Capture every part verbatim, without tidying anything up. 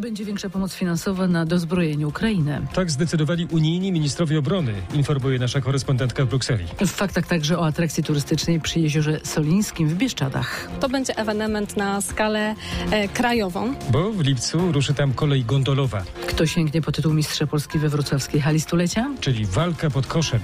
Będzie większa pomoc finansowa na dozbrojenie Ukrainy. Tak zdecydowali unijni ministrowie obrony, informuje nasza korespondentka w Brukseli. W faktach także o atrakcji turystycznej przy jeziorze Solińskim w Bieszczadach. To będzie ewenement na skalę e, krajową. Bo w lipcu ruszy tam kolej gondolowa. Kto sięgnie po tytuł Mistrza Polski we wrocławskiej hali stulecia? Czyli walka pod koszem.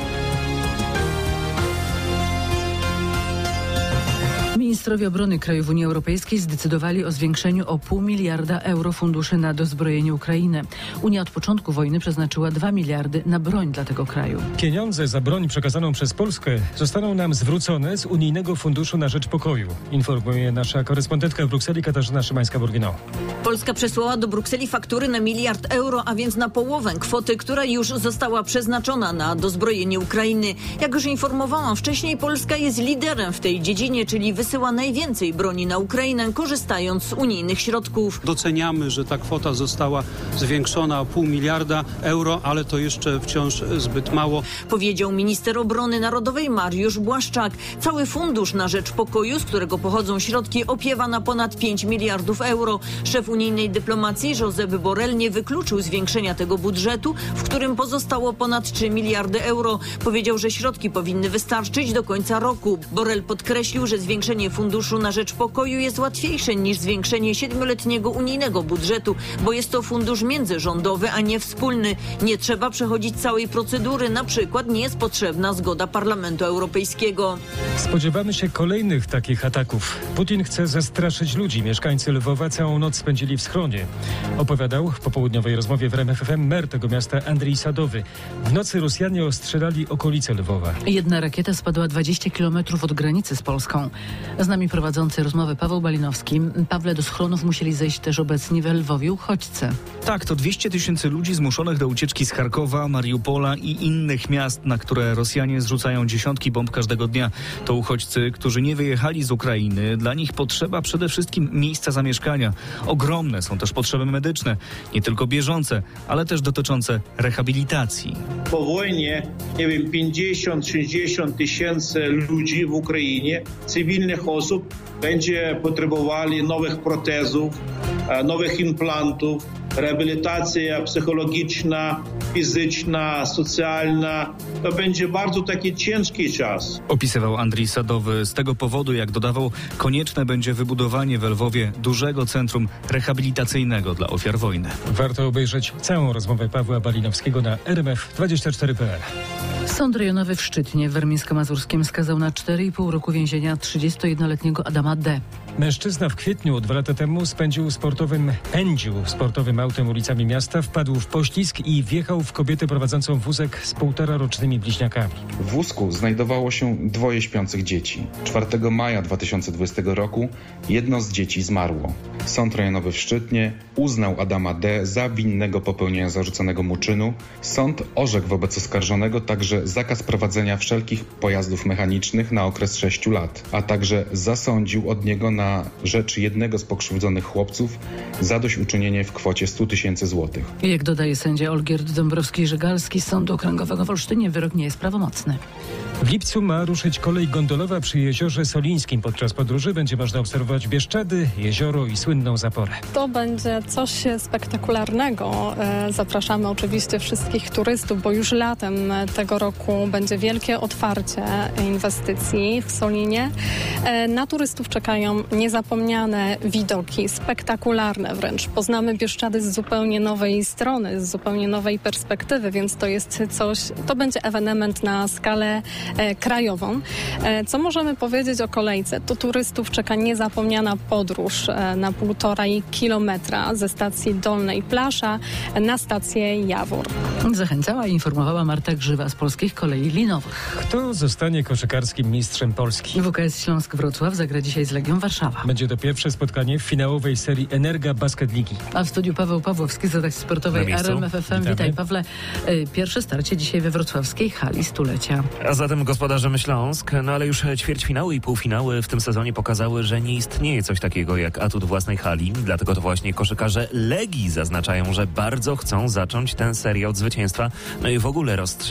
Ministrowie obrony krajów Unii Europejskiej zdecydowali o zwiększeniu o pół miliarda euro funduszy na dozbrojenie Ukrainy. Unia od początku wojny przeznaczyła dwa miliardy na broń dla tego kraju. Pieniądze za broń przekazaną przez Polskę zostaną nam zwrócone z Unijnego Funduszu na Rzecz Pokoju, informuje nasza korespondentka w Brukseli Katarzyna Szymańska-Borgino. Polska przesłała do Brukseli faktury na miliard euro, a więc na połowę kwoty, która już została przeznaczona na dozbrojenie Ukrainy. Jak już informowałam wcześniej, Polska jest liderem w tej dziedzinie, czyli wysyła najwięcej broni na Ukrainę, korzystając z unijnych środków. Doceniamy, że ta kwota została zwiększona o pół miliarda euro, ale to jeszcze wciąż zbyt mało. Powiedział minister obrony narodowej Mariusz Błaszczak. Cały fundusz na rzecz pokoju, z którego pochodzą środki, opiewa na ponad pięć miliardów euro. Szef unijnej dyplomacji Josep Borrell nie wykluczył zwiększenia tego budżetu, w którym pozostało ponad trzy miliardy euro. Powiedział, że środki powinny wystarczyć do końca roku. Borrell podkreślił, że zwiększenie funduszu na rzecz pokoju jest łatwiejsze niż zwiększenie siedmioletniego unijnego budżetu, bo jest to fundusz międzyrządowy, a nie wspólny. Nie trzeba przechodzić całej procedury, na przykład nie jest potrzebna zgoda Parlamentu Europejskiego. Spodziewamy się kolejnych takich ataków. Putin chce zastraszyć ludzi. Mieszkańcy Lwowa całą noc spędzili w schronie. Opowiadał w popołudniowej rozmowie w R M F F M mer tego miasta Andrii Sadowy. W nocy Rosjanie ostrzelali okolice Lwowa. Jedna rakieta spadła dwadzieścia kilometrów od granicy z Polską. Z nami prowadzący rozmowę Paweł Balinowski. Pawle, do schronów musieli zejść też obecni we Lwowie uchodźcy. Tak, to dwieście tysięcy ludzi zmuszonych do ucieczki z Charkowa, Mariupola i innych miast, na które Rosjanie zrzucają dziesiątki bomb każdego dnia. To uchodźcy, którzy nie wyjechali z Ukrainy. Dla nich potrzeba przede wszystkim miejsca zamieszkania. Ogromne są też potrzeby medyczne, nie tylko bieżące, ale też dotyczące rehabilitacji. Po wojnie, nie wiem, pięćdziesiąt sześćdziesiąt tysięcy ludzi w Ukrainie, cywilnych osób, będzie potrzebowali nowych protezów, nowych implantów, rehabilitacja psychologiczna, fizyczna, socjalna. To będzie bardzo taki ciężki czas. Opisywał Andrii Sadowy. Z tego powodu, jak dodawał, konieczne będzie wybudowanie w Lwowie dużego centrum rehabilitacyjnego dla ofiar wojny. Warto obejrzeć całą rozmowę Pawła Balinowskiego na R M F dwadzieścia cztery kropka p l. Sąd rejonowy w Szczytnie w Warmińsko-Mazurskim skazał na cztery i pół roku więzienia trzydziestojednoletniego Adama D. Mężczyzna w kwietniu dwa lata temu spędził sportowym, pędził sportowym autem ulicami miasta, wpadł w poślizg i wjechał w kobietę prowadzącą wózek z półtorarocznymi bliźniakami. W wózku znajdowało się dwoje śpiących dzieci. czwartego maja dwa tysiące dwudziestego roku jedno z dzieci zmarło. Sąd rejonowy w Szczytnie uznał Adama D. za winnego popełnienia zarzuconego mu czynu. Sąd orzekł wobec oskarżonego także zakaz prowadzenia wszelkich pojazdów mechanicznych na okres sześciu lat, a także zasądził od niego na rzecz jednego z pokrzywdzonych chłopców zadośćuczynienie w kwocie stu tysięcy złotych. Jak dodaje sędzia Olgierd Dąbrowski-Żegalski z Sądu Okręgowego w Olsztynie, wyrok nie jest prawomocny. W lipcu ma ruszyć kolej gondolowa przy jeziorze Solińskim. Podczas podróży będzie można obserwować Bieszczady, jezioro i słynną zaporę. To będzie coś spektakularnego. Zapraszamy oczywiście wszystkich turystów, bo już latem tego roku będzie wielkie otwarcie inwestycji w Solinie. Na turystów czekają niezapomniane widoki, spektakularne wręcz. Poznamy Bieszczady z zupełnie nowej strony, z zupełnie nowej perspektywy, więc to jest coś, to będzie ewenement na skalę e, krajową. E, co możemy powiedzieć o kolejce? To turystów czeka niezapomniana podróż e, na półtorej kilometra ze stacji Dolnej Plasza na stację Jawór. Zachęcała i informowała Marta Grzywa z Polskich Kolei Linowych. Kto zostanie koszykarskim mistrzem Polski? W K S Śląsk Wrocław zagra dzisiaj z Legią Warszawa. Będzie to pierwsze spotkanie w finałowej serii Energa Basket Ligi. A w studiu Paweł Pawłowski z redakcji sportowej R M F F M. Witaj, Pawle. Pierwsze starcie dzisiaj we wrocławskiej hali stulecia. A zatem gospodarzem Śląsk, no ale już ćwierćfinały i półfinały w tym sezonie pokazały, że nie istnieje coś takiego jak atut własnej hali. Dlatego to właśnie koszykarze Legii zaznaczają, że bardzo chcą zacząć tę serię od zwycięstwa, no i w ogóle rozstrzygnąć tę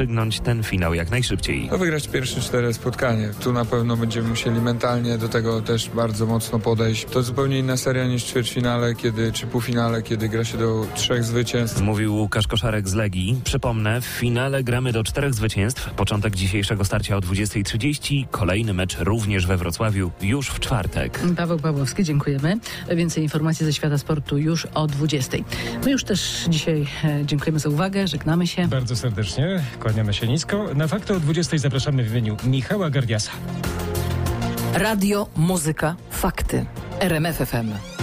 ten finał jak najszybciej. No wygrać pierwsze cztery spotkanie. Tu na pewno będziemy musieli mentalnie do tego też bardzo mocno podejść. To zupełnie inna seria niż ćwierćfinale, kiedy, czy półfinale, kiedy gra się do trzech zwycięstw. Mówił Łukasz Koszarek z Legii. Przypomnę, w finale gramy do czterech zwycięstw. Początek dzisiejszego starcia o dwudziestej trzydzieści. Kolejny mecz również we Wrocławiu już w czwartek. Paweł Pawłowski, dziękujemy. Więcej informacji ze świata sportu już o dwudziestej. My już też dzisiaj e, dziękujemy za uwagę, żegnamy się. Bardzo serdecznie, kłaniamy się nisko. Na Fakty o dwudziestej zapraszamy w imieniu Michała Gardiasa. Radio, muzyka, fakty. R M F F M.